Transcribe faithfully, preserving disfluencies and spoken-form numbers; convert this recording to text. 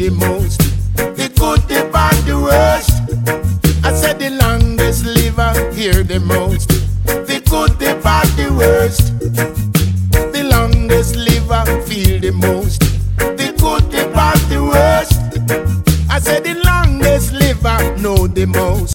the most. The good, the bad, the worst. I said the longest liver hear the most. The good, the bad, the worst. The longest liver feel the most. The good, the bad, the worst. I said the longest liver know the most.